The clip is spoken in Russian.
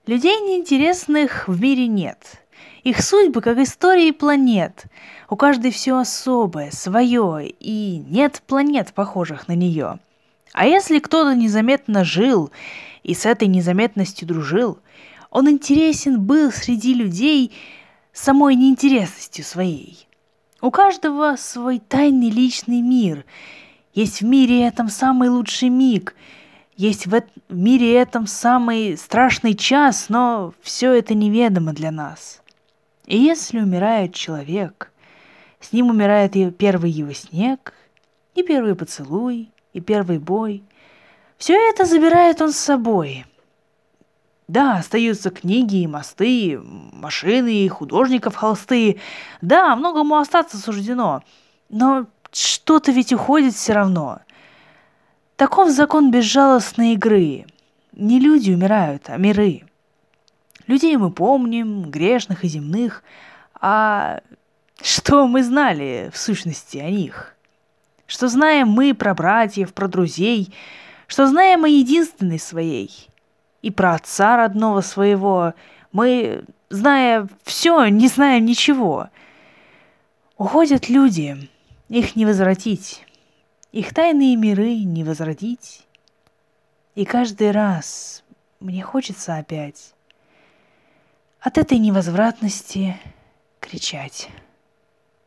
Людей неинтересных в мире нет. Их судьбы, как истории планет. У каждой все особое, свое, и нет планет, похожих на нее. А если кто-то незаметно жил и с этой незаметностью дружил, он интересен был среди людей самой неинтересностью своей. У каждого свой тайный личный мир. Есть в мире этом самый лучший миг, есть в мире этом самый страшный час, но все это неведомо для нас. И если умирает человек, с ним умирает и первый его снег, и первый поцелуй, и первый бой. Все это забирает он с собой. Да, остаются книги и мосты, машины и художников холсты. Да, многому остаться суждено. Но что-то ведь уходит все равно. Таков закон безжалостной игры. Не люди умирают, а миры. Людей мы помним, грешных и земных, а что мы знали в сущности о них? Что знаем мы про братьев, про друзей, что знаем о единственной своей, и про отца родного своего, мы, зная все, не знаем ничего. Уходят люди, их не возвратить, их тайные миры не возродить. И каждый раз мне хочется опять от этой невозвратности кричать.